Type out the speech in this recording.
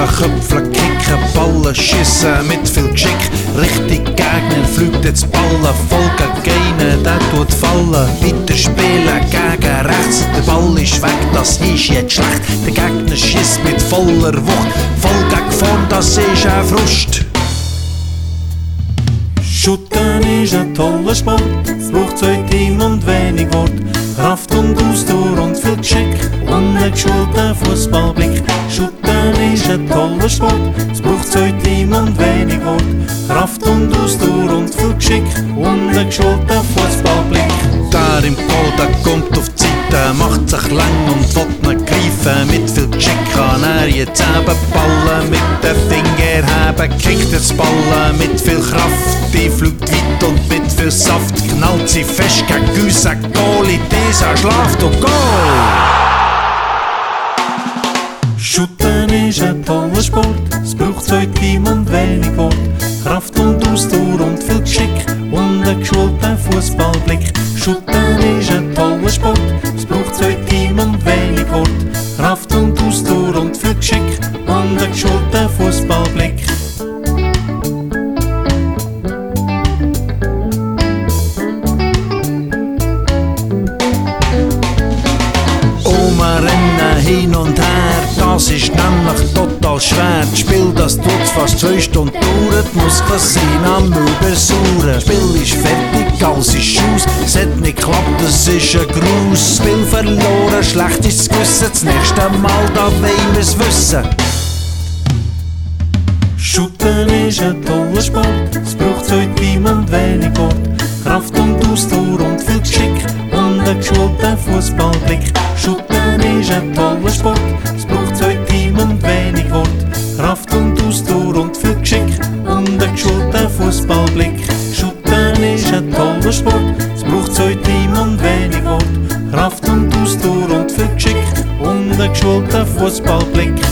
Schiessen, Köpfen, Kicken, Ballen, Schiessen mit viel Geschick. Richtig Gegner fliegt jetzt Ballen, Folgen gegen der tut fallen. Weiter spielen gegen rechts, der Ball ist weg, das ist jetzt schlecht. Der Gegner schießt mit voller Wucht, voll gegen vorn, das ist ein Frust. Shooten ist ein toller Sport, es braucht 2 Team und wenig Wort. Kraft und Ausdauer und viel Geschick und ein geschulter Fußballblick. Shooten ist ein toller Sport, es braucht 2 Team und wenig Wort. Kraft und Ausdauer und viel Geschick und ein geschulter Fußballblick. Der im Goal, der kommt auf die Seite, macht sich lang und will nicht greifen. Mit viel Geschick kann er jetzt eben ballen, mit den Fingern heben, kriegt das Ballen mit viel Kraft. Die fliegt weit und mit viel Saft knallt sie fest gegen unseren Goalie. Dieser schlaft und Goal! Shooten ist ein toller Sport, es braucht 2 Team und wenig Wort. Kraft und Ausdauer und viel Geschick und ein geschulter Fußballblick. Shooten ist ein toller Sport, es braucht 2 Team und wenig Wort. Kraft und Ausdauer und viel Geschick und ein geschulter Fußballblick. Rennen hin und her, das ist nämlich total schwer. Das Spiel, das tut fast 2 Stunden dauern, die Muskeln sind am Übersauern. Das Spiel ist fertig, alles ist aus, es hat nicht geklappt, das ist ein Gruß. Das Spiel verloren, schlecht ist das Gewissen, das nächste Mal, da wollen wir's wissen. Shooten ist ein toller Sport, es braucht 2 Team und wenig Wort. Kraft und Ausdauer und viel Geschick und ein geschulter Fußballblick. Shooten ist ein toller Sport, es braucht 2 Team und wenig Wort. Kraft und Ausdauer und viel Geschick und ein geschulter Fußballblick. Shooten ist ein toller Sport, es braucht 2 Team und wenig Wort. Kraft und Ausdauer und viel Geschick und ein geschulter Fußballblick.